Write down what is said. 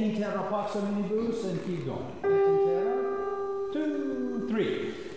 18 terra Paxo mini boost and keep going. 18 terra, 2, 3.